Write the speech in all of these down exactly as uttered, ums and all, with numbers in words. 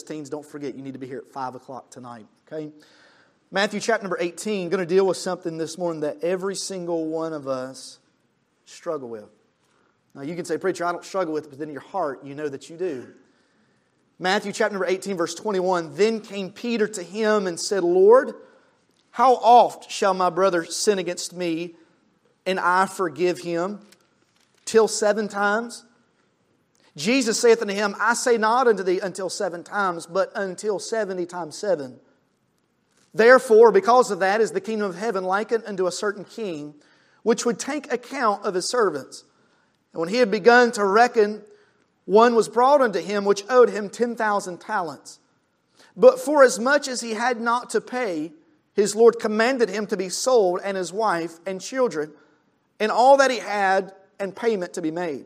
teens, don't forget, you need to be here at five o'clock tonight. Okay? Matthew chapter number eighteen, going to deal with something this morning that every single one of us struggle with. Now you can say, preacher, I don't struggle with it, but then in your heart, you know that you do. Matthew chapter number eighteen, verse twenty-one. Then came Peter to him and said, Lord, how oft shall my brother sin against me, and I forgive him? Till seven times? Jesus saith unto him, I say not unto thee until seven times, but until seventy times seven. Therefore, because of that, is the kingdom of heaven likened unto a certain king, which would take account of his servants. And when he had begun to reckon, one was brought unto him which owed him ten thousand talents. But forasmuch as he had not to pay, his Lord commanded him to be sold, and his wife and children, and all that he had, and payment to be made.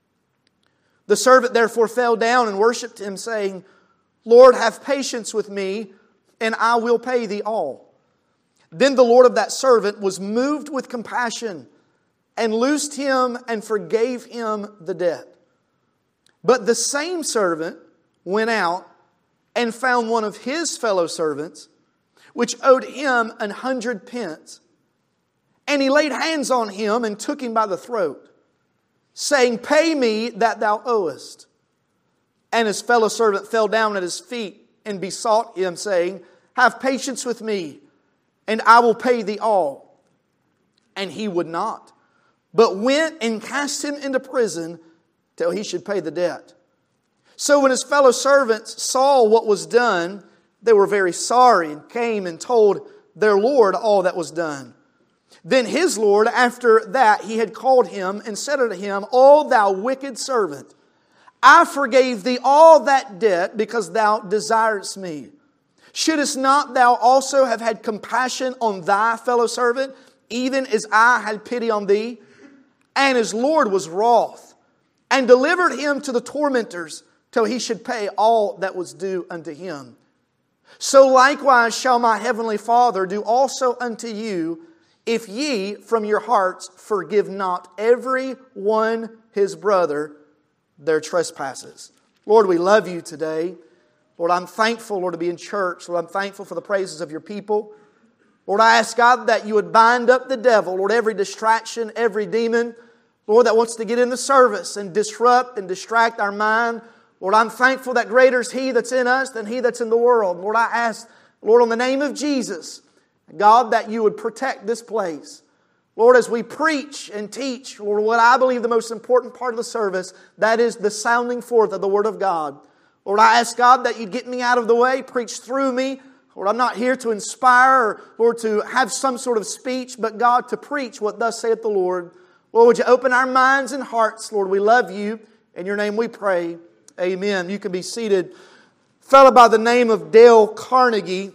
The servant therefore fell down and worshipped him, saying, Lord, have patience with me, and I will pay thee all. Then the Lord of that servant was moved with compassion, and loosed him and forgave him the debt. But the same servant went out and found one of his fellow servants, which owed him an hundred pence. And he laid hands on him and took him by the throat, saying, Pay me that thou owest. And his fellow servant fell down at his feet and besought him, saying, Have patience with me, and I will pay thee all. And he would not, but went and cast him into prison till he should pay the debt. So when his fellow servants saw what was done, they were very sorry, and came and told their Lord all that was done. Then his Lord, after that he had called him, and said unto him, O thou wicked servant, I forgave thee all that debt, because thou desirest me. Shouldest not thou also have had compassion on thy fellow servant, even as I had pity on thee? And his Lord was wroth, and delivered him to the tormentors, till he should pay all that was due unto him. So likewise shall my heavenly Father do also unto you, if ye from your hearts forgive not every one his brother their trespasses. Lord, we love you today. Lord, I'm thankful, Lord, to be in church. Lord, I'm thankful for the praises of your people. Lord, I ask God that you would bind up the devil, Lord, every distraction, every demon, Lord, that wants to get in the service and disrupt and distract our mind. Lord, I'm thankful that greater is He that's in us than he that's in the world. Lord, I ask, Lord, in the name of Jesus, God, that you would protect this place. Lord, as we preach and teach, Lord, what I believe the most important part of the service, that is the sounding forth of the Word of God. Lord, I ask God that you'd get me out of the way, preach through me. Lord, I'm not here to inspire or, Lord, to have some sort of speech, but God, to preach what thus saith the Lord. Lord, would you open our minds and hearts? Lord, we love you. In your name we pray. Amen. You can be seated. A fellow by the name of Dale Carnegie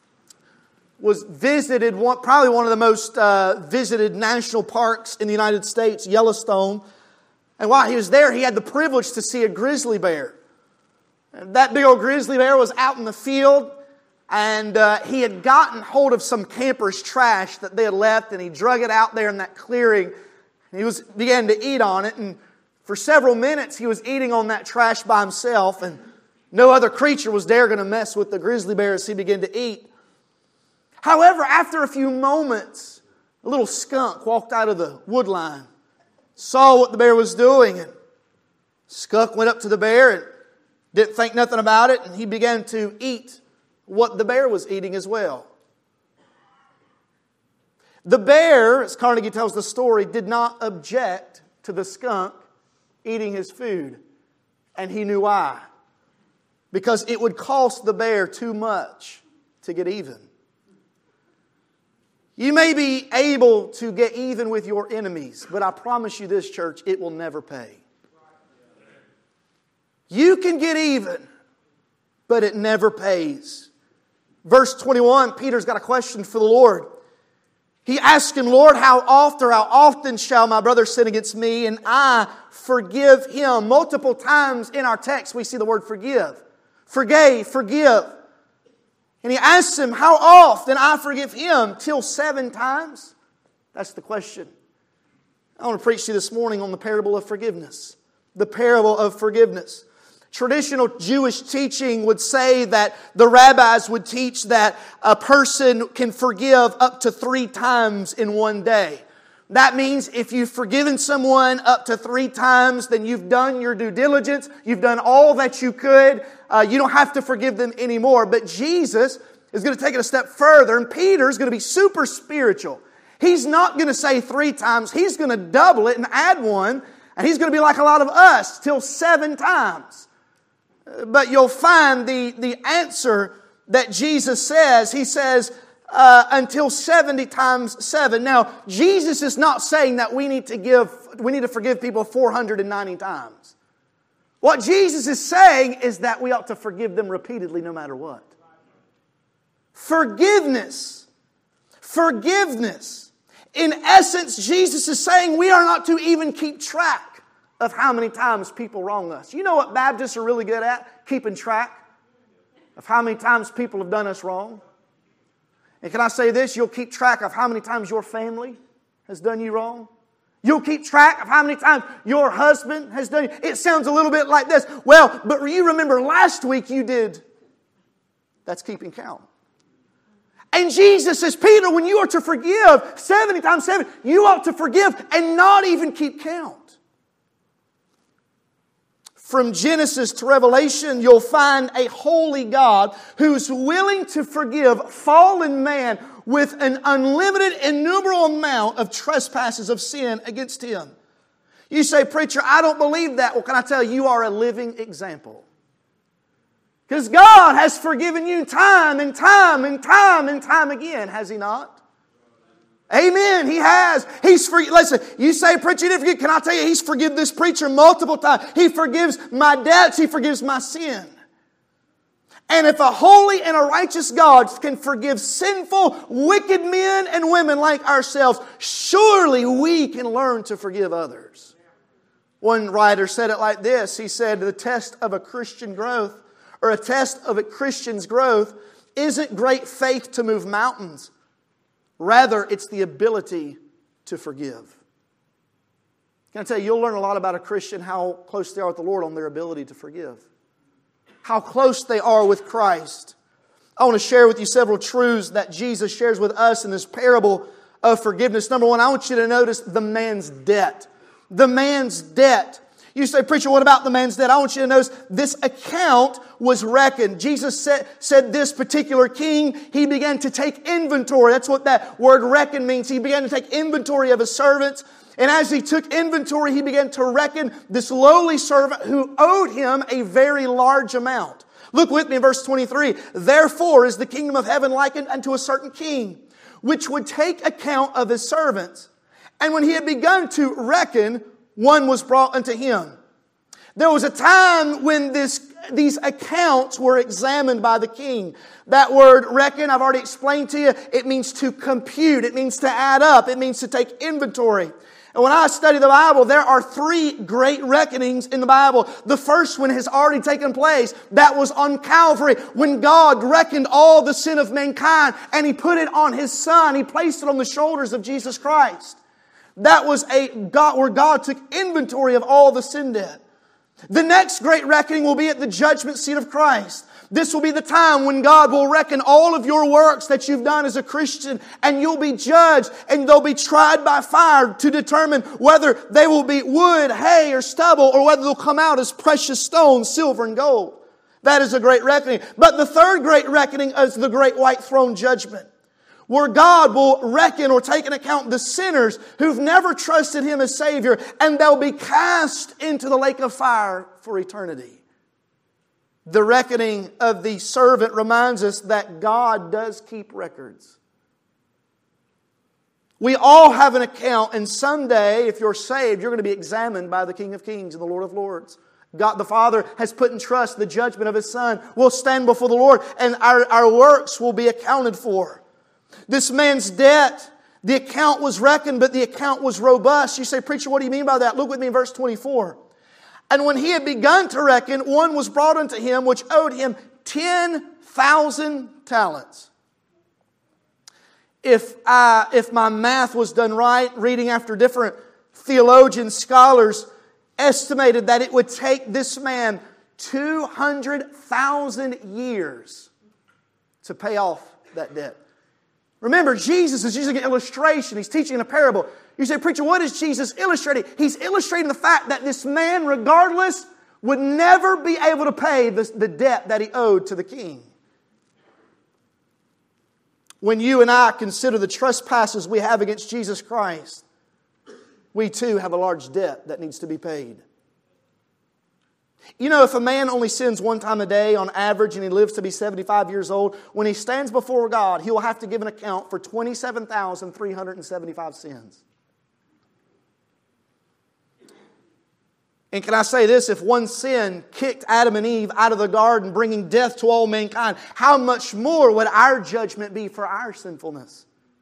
was visited, one, probably one of the most uh, visited national parks in the United States, Yellowstone. And while he was there, he had the privilege to see a grizzly bear. And that big old grizzly bear was out in the field, and uh, he had gotten hold of some camper's trash that they had left, and he drug it out there in that clearing. And he was began to eat on it, and for several minutes he was eating on that trash by himself, and no other creature was there going to mess with the grizzly bear as he began to eat. However, after a few moments, a little skunk walked out of the wood line, saw what the bear was doing, and skunk went up to the bear and didn't think nothing about it, and he began to eat what the bear was eating as well. The bear, as Carnegie tells the story, did not object to the skunk eating his food, and he knew why. Because it would cost the bear too much to get even. You may be able to get even with your enemies, but I promise you this, church, it will never pay. You can get even, but it never pays. Verse twenty-one, Peter's got a question for the Lord. He asked him, Lord, how oft or how often shall my brother sin against me, and I forgive him? Multiple times in our text we see the word forgive. Forgave, forgive. And he asks him, how often I forgive him? Till seven times? That's the question. I want to preach to you this morning on the parable of forgiveness. The parable of forgiveness. Traditional Jewish teaching would say that the rabbis would teach that a person can forgive up to three times in one day. That means if you've forgiven someone up to three times, then you've done your due diligence. You've done all that you could. Uh, you don't have to forgive them anymore. But Jesus is going to take it a step further, and Peter is going to be super spiritual. He's not going to say three times. He's going to double it and add one, and he's going to be like a lot of us till seven times. But you'll find the, the answer that Jesus says. He says, uh, until seventy times seven. Now, Jesus is not saying that we need to give, we need to forgive people four hundred ninety times. What Jesus is saying is that we ought to forgive them repeatedly no matter what. Forgiveness. Forgiveness. In essence, Jesus is saying we are not to even keep track of how many times people wrong us. You know what Baptists are really good at? Keeping track of how many times people have done us wrong. And can I say this? You'll keep track of how many times your family has done you wrong. You'll keep track of how many times your husband has done you. It sounds a little bit like this. Well, but you remember last week you did. That's keeping count. And Jesus says, Peter, when you are to forgive seventy times seven, you ought to forgive and not even keep count. From Genesis to Revelation, you'll find a holy God who's willing to forgive fallen man with an unlimited, innumerable amount of trespasses of sin against him. You say, preacher, I don't believe that. Well, can I tell you, you are a living example. Because God has forgiven you time and time and time and time again, has He not? Amen. He has. He's for, listen, you say, preacher, you didn't forgive. Can I tell you, He's forgiven this preacher multiple times. He forgives my debts. He forgives my sin. And if a holy and a righteous God can forgive sinful, wicked men and women like ourselves, surely we can learn to forgive others. One writer said it like this. He said, the test of a Christian growth, or a test of a Christian's growth, isn't great faith to move mountains. Rather, it's the ability to forgive. Can I tell you, you'll learn a lot about a Christian, how close they are with the Lord on their ability to forgive. How close they are with Christ. I want to share with you several truths that Jesus shares with us in this parable of forgiveness. Number one, I want you to notice the man's debt. The man's debt. You say, preacher, what about the man's debt? I want you to notice this account was reckoned. Jesus said, said this particular king, he began to take inventory. That's what that word reckon means. He began to take inventory of his servants. And as he took inventory, he began to reckon this lowly servant who owed him a very large amount. Look with me in verse twenty-three. Therefore is the kingdom of heaven likened unto a certain king, which would take account of his servants. And when he had begun to reckon, one was brought unto him. There was a time when this, these accounts were examined by the king. That word reckon, I've already explained to you, it means to compute. It means to add up. It means to take inventory. And when I study the Bible, there are three great reckonings in the Bible. The first one has already taken place. That was on Calvary when God reckoned all the sin of mankind and He put it on His Son. He placed it on the shoulders of Jesus Christ. That was a God where God took inventory of all the sin debt. The next great reckoning will be at the judgment seat of Christ. This will be the time when God will reckon all of your works that you've done as a Christian, and you'll be judged and they'll be tried by fire to determine whether they will be wood, hay, or stubble, or whether they'll come out as precious stones, silver and gold. That is a great reckoning. But the third great reckoning is the great white throne judgment, where God will reckon or take into account the sinners who've never trusted Him as Savior, and they'll be cast into the lake of fire for eternity. The reckoning of the servant reminds us that God does keep records. We all have an account, and someday, if you're saved, you're going to be examined by the King of Kings and the Lord of Lords. God the Father has put in trust the judgment of His Son. We'll stand before the Lord, and our, our works will be accounted for. This man's debt, the account was reckoned, but the account was robust. You say, preacher, what do you mean by that? Look with me in verse twenty-four. And when he had begun to reckon, one was brought unto him which owed him ten thousand talents. If I, if my math was done right, reading after different theologians, scholars estimated that it would take this man two hundred thousand years to pay off that debt. Remember, Jesus is using an illustration. He's teaching in a parable. You say, preacher, what is Jesus illustrating? He's illustrating the fact that this man, regardless, would never be able to pay the, the debt that he owed to the king. When you and I consider the trespasses we have against Jesus Christ, we too have a large debt that needs to be paid. You know, if a man only sins one time a day on average and he lives to be seventy-five years old, when he stands before God, he will have to give an account for twenty-seven thousand three hundred seventy-five sins. And can I say this? If one sin kicked Adam and Eve out of the garden, bringing death to all mankind, how much more would our judgment be for our sinfulness?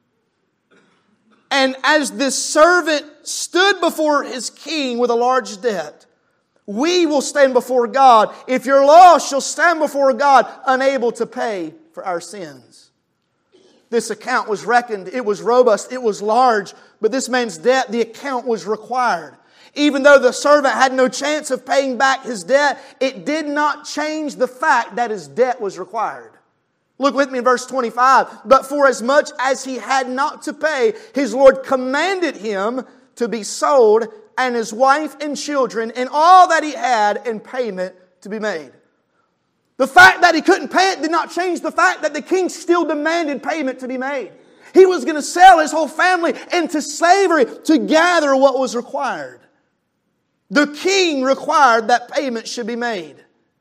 And as this servant stood before his king with a large debt, we will stand before God. If you're lost, you'll stand before God unable to pay for our sins. This account was reckoned. It was robust. It was large. But this man's debt, the account was required. Even though the servant had no chance of paying back his debt, it did not change the fact that his debt was required. Look with me in verse twenty-five. But for as much as he had not to pay, his Lord commanded him to be sold, and his wife and children, and all that he had in payment to be made. The fact that he couldn't pay it did not change the fact that the king still demanded payment to be made. He was going to sell his whole family into slavery to gather what was required. The king required that payment should be made.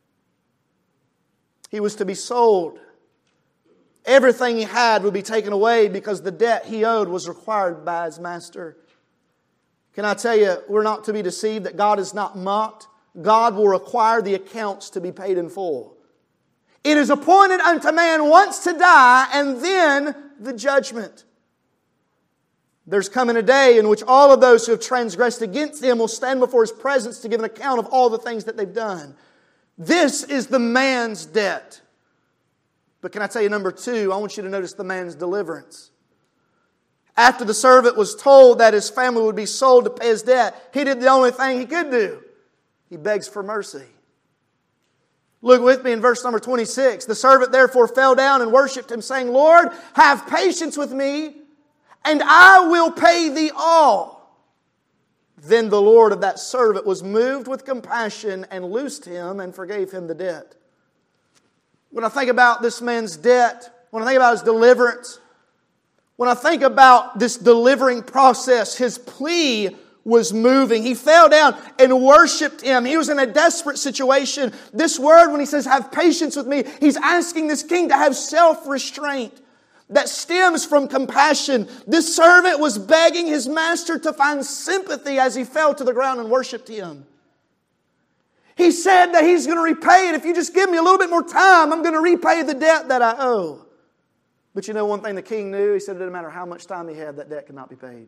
He was to be sold. Everything he had would be taken away because the debt he owed was required by his master. Can I tell you, we're not to be deceived that God is not mocked. God will require the accounts to be paid in full. It is appointed unto man once to die, and then the judgment. There's coming a day in which all of those who have transgressed against Him will stand before His presence to give an account of all the things that they've done. This is the man's debt. But can I tell you number two, I want you to notice the man's deliverance. After the servant was told that his family would be sold to pay his debt, he did the only thing he could do. He begs for mercy. Look with me in verse number twenty-six. The servant therefore fell down and worshipped Him, saying, Lord, have patience with me, and I will pay thee all. Then the Lord of that servant was moved with compassion and loosed him and forgave him the debt. When I think about this man's debt, when I think about his deliverance, when I think about this delivering process, his plea was moving. He fell down and worshipped Him. He was in a desperate situation. This word, when he says, have patience with me, he's asking this king to have self-restraint that stems from compassion. This servant was begging his master to find sympathy as he fell to the ground and worshipped Him. He said that he's going to repay it. If you just give me a little bit more time, I'm going to repay the debt that I owe. But you know one thing the king knew? He said it didn't matter how much time he had, that debt could not be paid.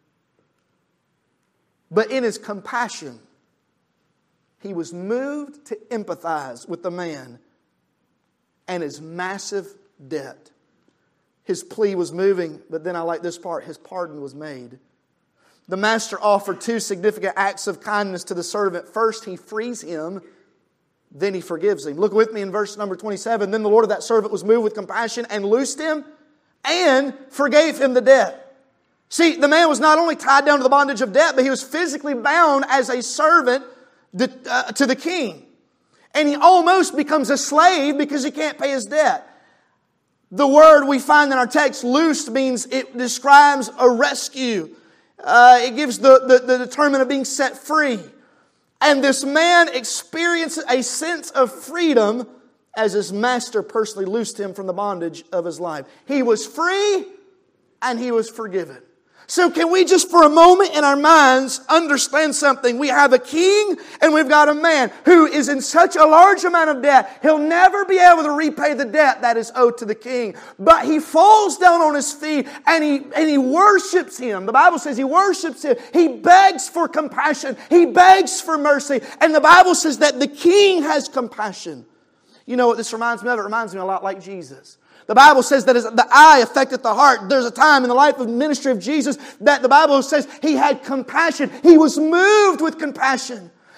But in his compassion, he was moved to empathize with the man and his massive debt. His plea was moving, but then I like this part, his pardon was made. The master offered two significant acts of kindness to the servant. First, he frees him, then he forgives him. Look with me in verse number twenty-seven. Then the Lord of that servant was moved with compassion and loosed him and forgave him the debt. See, the man was not only tied down to the bondage of debt, but he was physically bound as a servant to the king. And he almost becomes a slave because he can't pay his debt. The word we find in our text, loosed, means it describes a rescue. Uh, it gives the, the, the term of being set free. And this man experiences a sense of freedom as his master personally loosed him from the bondage of his life. He was free and he was forgiven. So can we just for a moment in our minds understand something? We have a king and we've got a man who is in such a large amount of debt, he'll never be able to repay the debt that is owed to the king. But he falls down on his feet and he, and he worships Him. The Bible says he worships Him. He begs for compassion. He begs for mercy. And the Bible says that the king has compassion. You know what this reminds me of? It reminds me a lot like Jesus. The Bible says that as the eye affecteth the heart. There's a time in the life of ministry of Jesus that the Bible says He had compassion. He was moved with compassion.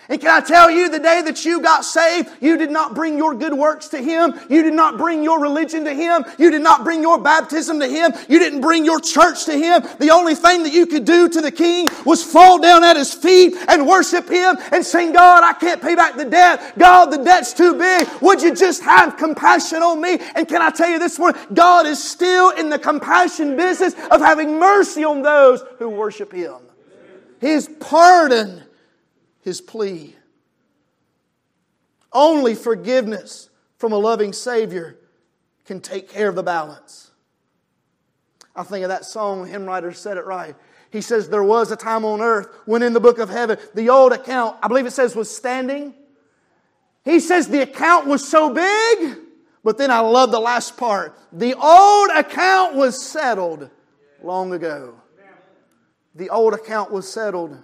And can I tell you, the day that you got saved, you did not bring your good works to Him. You did not bring your religion to Him. You did not bring your baptism to Him. You didn't bring your church to Him. The only thing that you could do to the King was fall down at His feet and worship Him and sing, God, I can't pay back the debt. God, the debt's too big. Would you just have compassion on me? And can I tell you this morning, God is still in the compassion business of having mercy on those who worship Him. His pardon, His plea. Only forgiveness from a loving Savior can take care of the balance. I think of that song, the hymn writer said it right. He says, there was a time on earth when in the book of heaven, the old account, I believe it says, was standing. He says the account was so big, but then I love the last part. The old account was settled long ago. The old account was settled.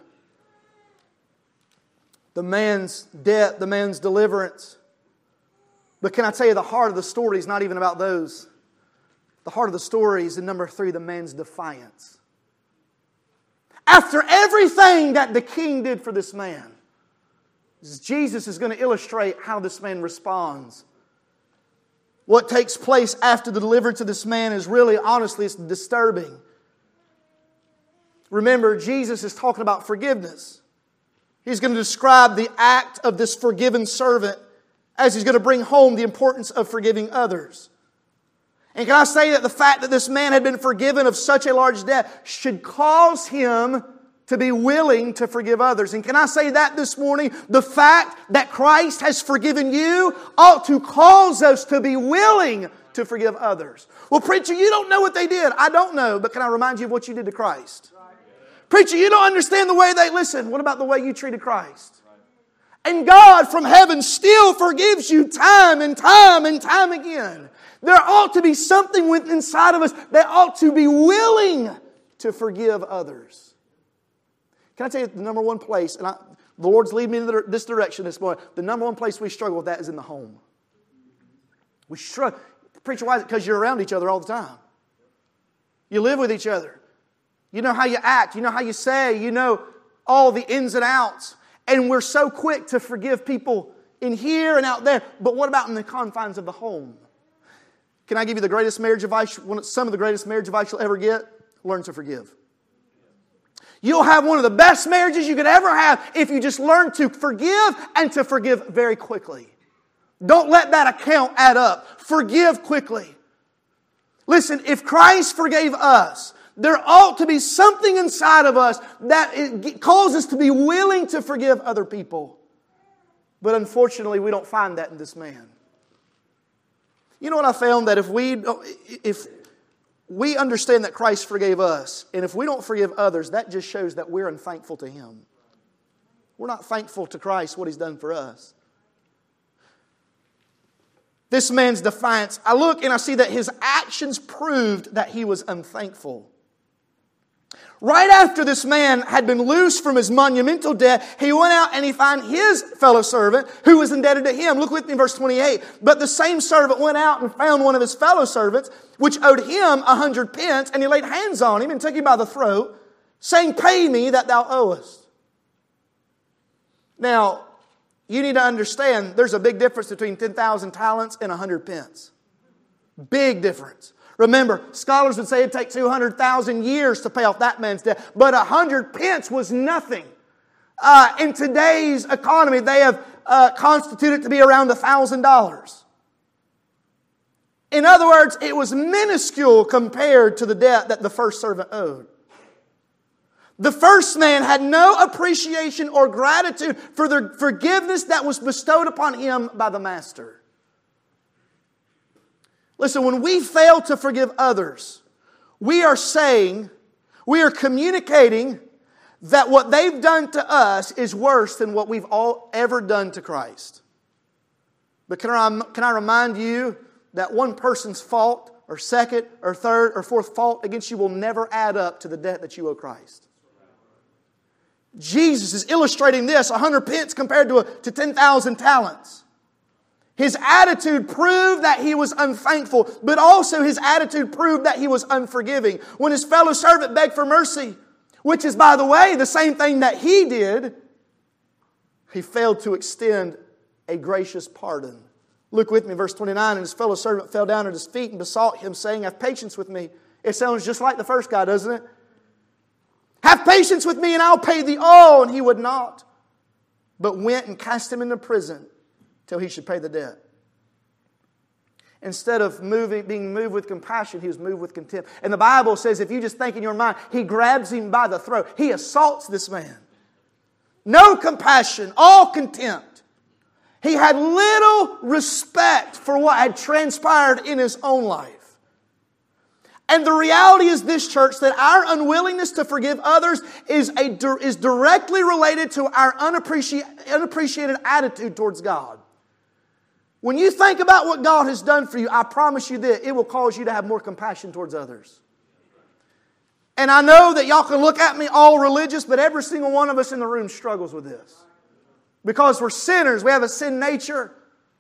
The man's debt, the man's deliverance. But can I tell you, the heart of the story is not even about those. The heart of the story is in number three, the man's defiance. After everything that the king did for this man, Jesus is going to illustrate how this man responds. What takes place after the deliverance of this man is really, honestly, it's disturbing. Remember, Jesus is talking about forgiveness. He's going to describe the act of this forgiven servant as he's going to bring home the importance of forgiving others. And can I say that the fact that this man had been forgiven of such a large debt should cause him to be willing to forgive others. And can I say that this morning? The fact that Christ has forgiven you ought to cause us to be willing to forgive others. Well, preacher, you don't know what they did. I don't know, but can I remind you of what you did to Christ? Preacher, you don't understand the way they listen. What about the way you treated Christ? And God from heaven still forgives you time and time and time again. There ought to be something within inside of us that ought to be willing to forgive others. Can I tell you the number one place, and I, the Lord's leading me in this direction this morning, the number one place we struggle with that is in the home. We struggle. Preacher, why is it? Because you're around each other all the time. You live with each other. You know how you act. You know how you say. You know all the ins and outs. And we're so quick to forgive people in here and out there. But what about in the confines of the home? Can I give you the greatest marriage advice? Some of the greatest marriage advice you'll ever get? Learn to forgive. You'll have one of the best marriages you could ever have if you just learn to forgive and to forgive very quickly. Don't let that account add up. Forgive quickly. Listen, if Christ forgave us, there ought to be something inside of us that it calls us to be willing to forgive other people. But unfortunately, we don't find that in this man. You know what I found? That if we, if we understand that Christ forgave us, and if we don't forgive others, that just shows that we're unthankful to Him. We're not thankful to Christ, what He's done for us. This man's defiance, I look and I see that his actions proved that he was unthankful. Right after this man had been loosed from his monumental debt, he went out and he found his fellow servant who was indebted to him. Look with me in verse twenty-eight. But the same servant went out and found one of his fellow servants, which owed him a hundred pence, and he laid hands on him and took him by the throat, saying, "Pay me that thou owest." Now, you need to understand there's a big difference between ten thousand talents and a hundred pence. Big difference. Remember, scholars would say it'd take two hundred thousand years to pay off that man's debt. But a hundred pence was nothing. Uh, in today's economy, they have uh, constituted it to be around one thousand dollars. In other words, it was minuscule compared to the debt that the first servant owed. The first man had no appreciation or gratitude for the forgiveness that was bestowed upon him by the master. Listen, when we fail to forgive others, we are saying, we are communicating that what they've done to us is worse than what we've all ever done to Christ. But can I, can I remind you that one person's fault, or second, or third, or fourth fault against you will never add up to the debt that you owe Christ. Jesus is illustrating this, a hundred pence compared to, a, to ten thousand talents. His attitude proved that he was unthankful, but also his attitude proved that he was unforgiving. When his fellow servant begged for mercy, which is, by the way, the same thing that he did, he failed to extend a gracious pardon. Look with me, verse twenty-nine. And his fellow servant fell down at his feet and besought him, saying, have patience with me. It sounds just like the first guy, doesn't it? Have patience with me and I'll pay thee all. And he would not, but went and cast him into prison till he should pay the debt. Instead of moving, being moved with compassion, he was moved with contempt. And the Bible says, if you just think in your mind, he grabs him by the throat. He assaults this man. No compassion, all contempt. He had little respect for what had transpired in his own life. And the reality is this, church, that our unwillingness to forgive others is, a, is directly related to our unappreciated, unappreciated attitude towards God. When you think about what God has done for you, I promise you that it will cause you to have more compassion towards others. And I know that y'all can look at me all religious, but every single one of us in the room struggles with this. Because we're sinners. We have a sin nature.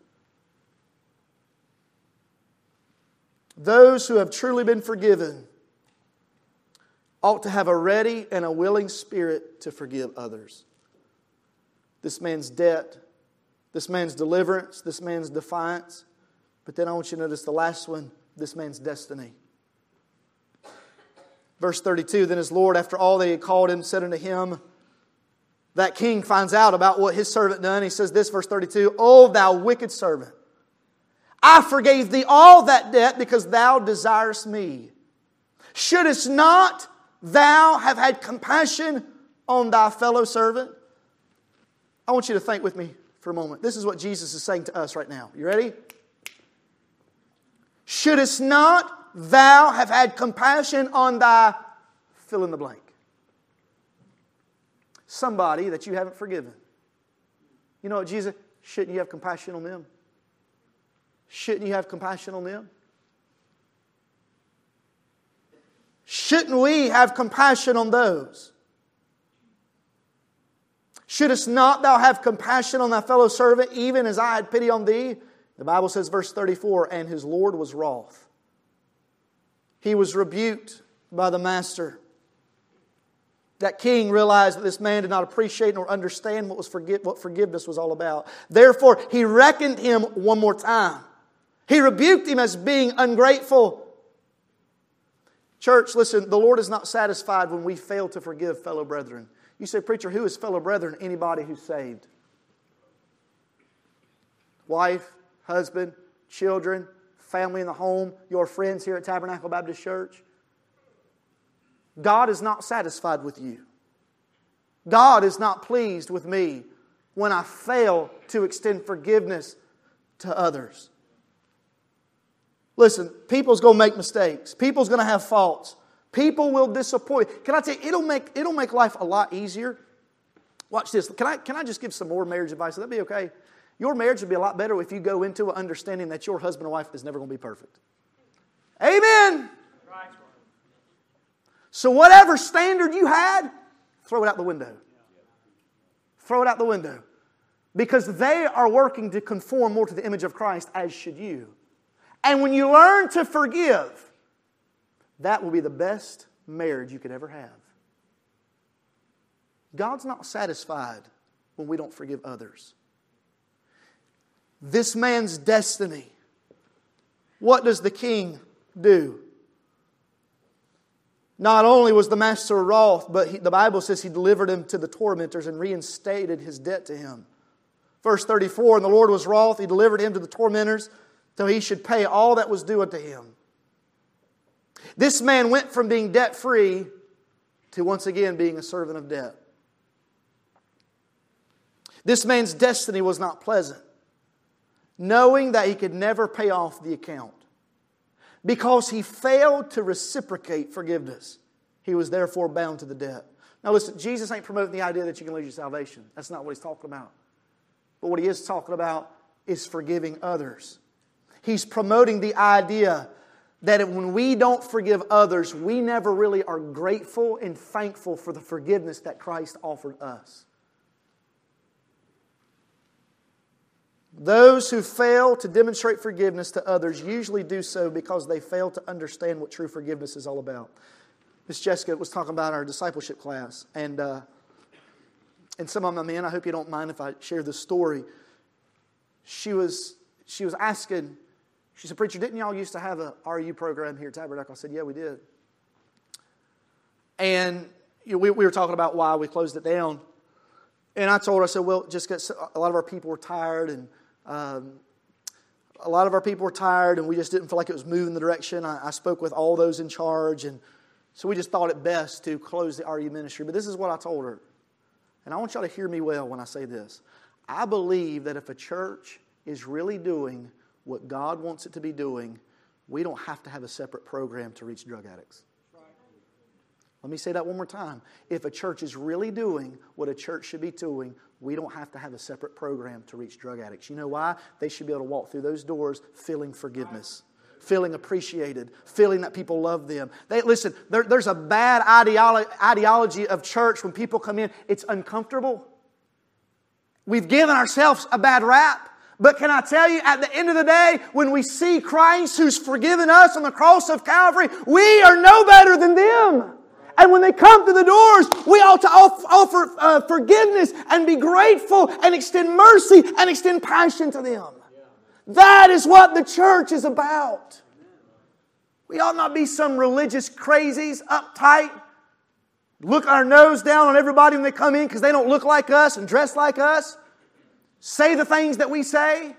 Those who have truly been forgiven ought to have a ready and a willing spirit to forgive others. This man's debt, this man's deliverance, this man's defiance. But then I want you to notice the last one, this man's destiny. Verse thirty-two, then his Lord, after all they had called him, said unto him, that king finds out about what his servant done. He says this, verse thirty-two, O thou wicked servant, I forgave thee all that debt because thou desirest me. Shouldest not thou have had compassion on thy fellow servant? I want you to think with me for a moment. This is what Jesus is saying to us right now. You ready? Shouldest not thou have had compassion on thy fill in the blank? Somebody that you haven't forgiven. You know what, Jesus? Shouldn't you have compassion on them? Shouldn't you have compassion on them? Shouldn't we have compassion on those? Shouldest not thou have compassion on thy fellow servant, even as I had pity on thee? The Bible says, verse thirty-four, and his Lord was wroth. He was rebuked by the master. That king realized that this man did not appreciate nor understand what was forgive, what forgiveness was all about. Therefore, he reckoned him one more time. He rebuked him as being ungrateful. Church, listen, the Lord is not satisfied when we fail to forgive fellow brethren. You say, preacher, who is fellow brethren? Anybody who's saved. Wife, husband, children, family in the home, your friends here at Tabernacle Baptist Church. God is not satisfied with you. God is not pleased with me when I fail to extend forgiveness to others. Listen, people's going to make mistakes. People's going to have faults. People will disappoint. Can I tell you, it'll make, it'll make life a lot easier. Watch this. Can I, can I just give some more marriage advice? Would that be okay? Your marriage would be a lot better if you go into it understanding that your husband or wife is never going to be perfect. Amen. So whatever standard you had, throw it out the window. Throw it out the window. Because they are working to conform more to the image of Christ, as should you. And when you learn to forgive, that will be the best marriage you could ever have. God's not satisfied when we don't forgive others. This man's destiny. What does the king do? Not only was the master wroth, but he, the Bible says he delivered him to the tormentors and reinstated his debt to him. Verse thirty-four, and the Lord was wroth, he delivered him to the tormentors till he should pay all that was due unto him. This man went from being debt-free to once again being a servant of debt. This man's destiny was not pleasant, knowing that he could never pay off the account. Because he failed to reciprocate forgiveness, he was therefore bound to the debt. Now listen, Jesus ain't promoting the idea that you can lose your salvation. That's not what he's talking about. But what he is talking about is forgiving others. He's promoting the idea that when we don't forgive others, we never really are grateful and thankful for the forgiveness that Christ offered us. Those who fail to demonstrate forgiveness to others usually do so because they fail to understand what true forgiveness is all about. Miss Jessica was talking about our discipleship class, and uh, and some of my men, I hope you don't mind if I share this story. She was, she was asking, she said, "Preacher, didn't y'all used to have a R U program here at Tabernacle?" I said, "Yeah, we did." And you know, we, we were talking about why we closed it down. And I told her, I said, "Well, just because a lot of our people were tired, and um, a lot of our people were tired, and we just didn't feel like it was moving the direction. I, I spoke with all those in charge, and so we just thought it best to close the R U ministry." But this is what I told her. And I want y'all to hear me well when I say this. I believe that if a church is really doing what God wants it to be doing, we don't have to have a separate program to reach drug addicts. Let me say that one more time. If a church is really doing what a church should be doing, we don't have to have a separate program to reach drug addicts. You know why? They should be able to walk through those doors feeling forgiveness, feeling appreciated, feeling that people love them. They, listen, there, there's a bad ideolo- ideology of church when people come in. It's uncomfortable. We've given ourselves a bad rap. But can I tell you, at the end of the day, when we see Christ who's forgiven us on the cross of Calvary, we are no better than them. And when they come to the doors, we ought to offer uh, forgiveness and be grateful and extend mercy and extend passion to them. That is what the church is about. We ought not be some religious crazies, uptight, look our nose down on everybody when they come in because they don't look like us and dress like us, say the things that we say.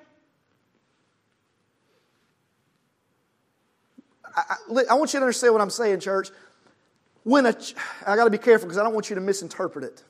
I, I, I want you to understand what I'm saying, church. When a, I got to be careful because I don't want you to misinterpret it.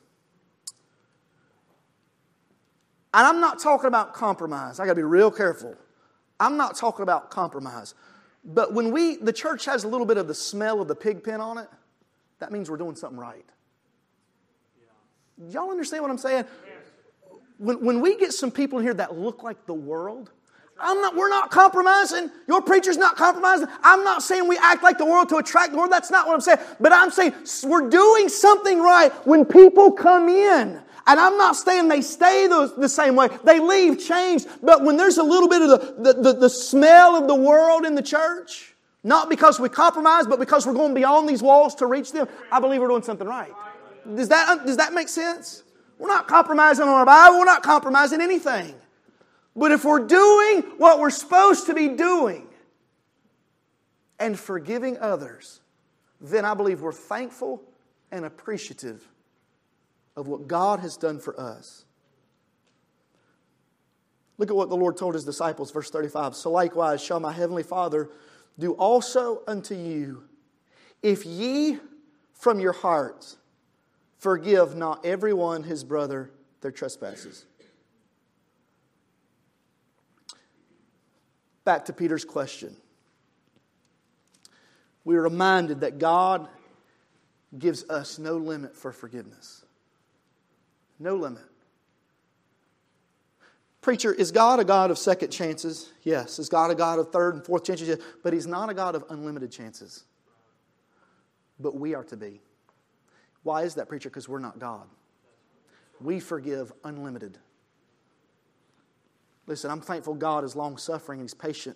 And I'm not talking about compromise. I got to be real careful. I'm not talking about compromise. But when we, the church has a little bit of the smell of the pig pen on it, that means we're doing something right. Y'all understand what I'm saying? When, when we get some people in here that look like the world, I'm not, we're not compromising. Your preacher's not compromising. I'm not saying we act like the world to attract the world. That's not what I'm saying. But I'm saying we're doing something right when people come in. And I'm not saying they stay the, the same way. They leave changed. But when there's a little bit of the, the, the, the smell of the world in the church, not because we compromise, but because we're going beyond these walls to reach them, I believe we're doing something right. Does that, does that make sense? We're not compromising on our Bible. We're not compromising anything. But if we're doing what we're supposed to be doing and forgiving others, then I believe we're thankful and appreciative of what God has done for us. Look at what the Lord told His disciples, verse thirty-five. "So likewise shall my heavenly Father do also unto you, if ye from your hearts forgive not every one his brother their trespasses." Back to Peter's question. We are reminded that God gives us no limit for forgiveness. No limit. Preacher, is God a God of second chances? Yes. Is God a God of third and fourth chances? Yes. But He's not a God of unlimited chances. But we are to be. Why is that, preacher? Because we're not God. We forgive unlimited. Listen, I'm thankful God is long-suffering and He's patient.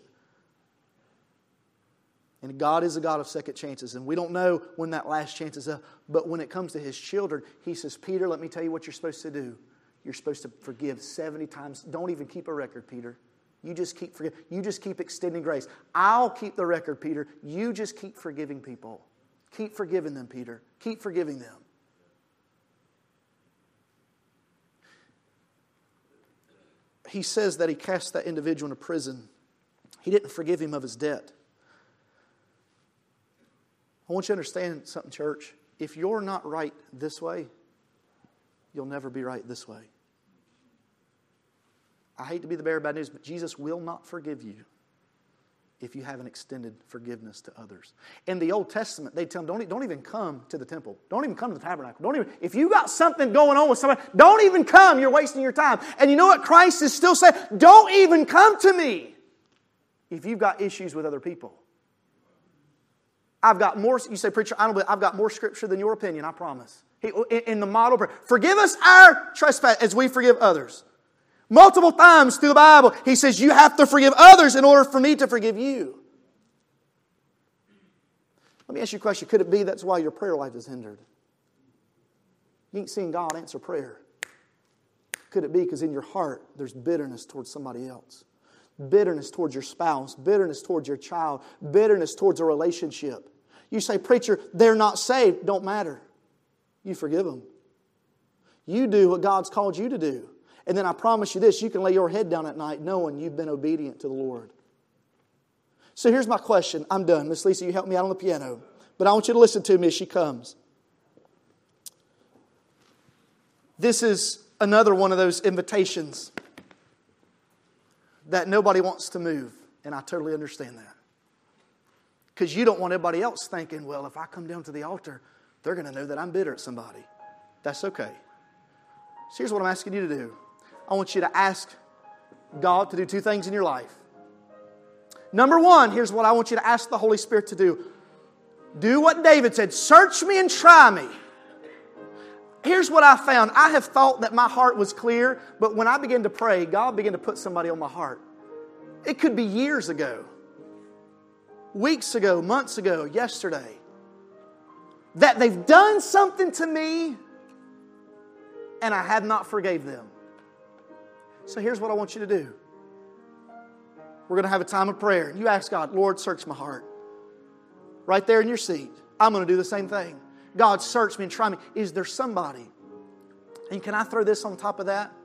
And God is a God of second chances. And we don't know when that last chance is up. But when it comes to His children, He says, "Peter, let me tell you what you're supposed to do. You're supposed to forgive seventy times. Don't even keep a record, Peter. You just keep forgive. You just keep extending grace. I'll keep the record, Peter. You just keep forgiving people. Keep forgiving them, Peter. Keep forgiving them." He says that He cast that individual into prison. He didn't forgive him of his debt. I want you to understand something, church. If you're not right this way, you'll never be right this way. I hate to be the bearer of bad news, but Jesus will not forgive you if you haven't extended forgiveness to others. In the Old Testament, they tell them, don't, don't even come to the temple. Don't even come to the tabernacle. Don't even, if you got something going on with somebody, don't even come. You're wasting your time. And you know what Christ is still saying? Don't even come to me if you've got issues with other people. I've got more, you say, "Preacher, I don't believe, I've got more scripture than your opinion, I promise." He, in, in the model prayer, "Forgive us our trespass as we forgive others." Multiple times through the Bible, He says, you have to forgive others in order for me to forgive you. Let me ask you a question. Could it be that's why your prayer life is hindered? You ain't seeing God answer prayer. Could it be because in your heart there's bitterness towards somebody else? Bitterness towards your spouse, bitterness towards your child, bitterness towards a relationship. You say, preacher, they're not saved. Don't matter. You forgive them. You do what God's called you to do. And then I promise you this, you can lay your head down at night knowing you've been obedient to the Lord. So here's my question. I'm done. Miss Lisa, you help me out on the piano. But I want you to listen to me as she comes. This is another one of those invitations that nobody wants to move. And I totally understand that. Because you don't want everybody else thinking, well, if I come down to the altar, they're going to know that I'm bitter at somebody. That's okay. So here's what I'm asking you to do. I want you to ask God to do two things in your life. Number one, here's what I want you to ask the Holy Spirit to do. Do what David said. Search me and try me. Here's what I found. I have thought that my heart was clear, but when I began to pray, God began to put somebody on my heart. It could be years ago, weeks ago, months ago, yesterday, that they've done something to me and I have not forgave them. So here's what I want you to do. We're going to have a time of prayer. You ask God, Lord, search my heart. Right there in your seat. I'm going to do the same thing. God, search me and try me. Is there somebody? And can I throw this on top of that?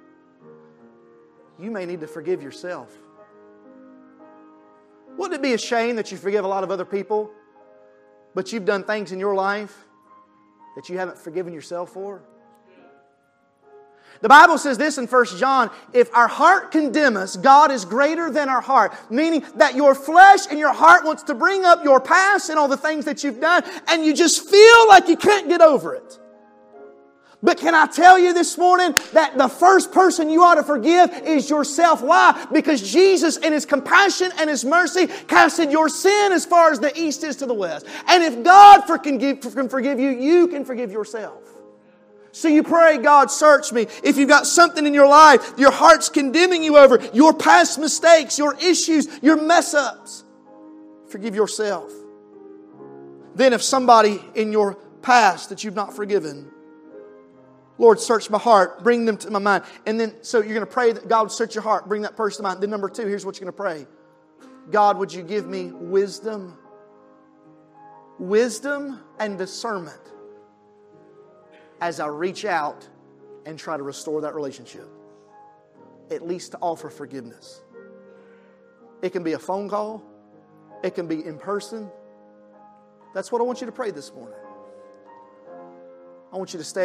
You may need to forgive yourself. Wouldn't it be a shame that you forgive a lot of other people, but you've done things in your life that you haven't forgiven yourself for? The Bible says this in First John, if our heart condemn us, God is greater than our heart. Meaning that your flesh and your heart wants to bring up your past and all the things that you've done, and you just feel like you can't get over it. But can I tell you this morning that the first person you ought to forgive is yourself. Why? Because Jesus in His compassion and His mercy casted your sin as far as the east is to the west. And if God can forgive you, you can forgive yourself. So you pray, God, search me. If you've got something in your life, your heart's condemning you over, your past mistakes, your issues, your mess-ups, forgive yourself. Then if somebody in your past that you've not forgiven, Lord, search my heart, bring them to my mind. And then, so you're going to pray that God would search your heart, bring that person to mind. Then number two, here's what you're going to pray. God, would you give me wisdom? Wisdom and discernment as I reach out and try to restore that relationship. At least to offer forgiveness. It can be a phone call. It can be in person. That's what I want you to pray this morning. I want you to stay